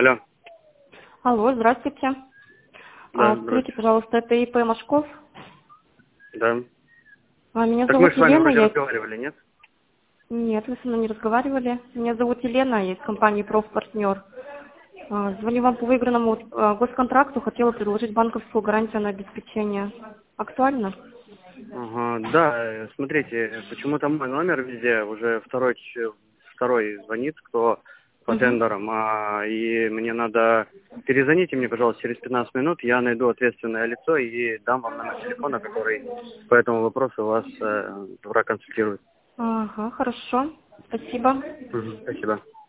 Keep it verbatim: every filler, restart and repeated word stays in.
Алло. Алло, здравствуйте. Да, А, Скажите, здравствуйте. пожалуйста, это И П Машков? Да. А, Меня Так мы зовут с вами Елена, вроде я... из- разговаривали, нет? Нет, вы со мной не разговаривали. Меня зовут Елена, я из компании «Профпартнер». А, Звоню вам по выигранному а, госконтракту, хотела предложить банковскую гарантию на обеспечение. Актуально? Ага, да, э, смотрите, почему-то мой номер везде уже второй, ч- второй звонит, кто по Угу. тендерам, а, и мне надо... Перезвоните мне, пожалуйста, через пятнадцать минут, я найду ответственное лицо и дам вам номер телефона, который по этому вопросу вас э, проконсультирует. Ага, хорошо. Спасибо. Мгм, спасибо.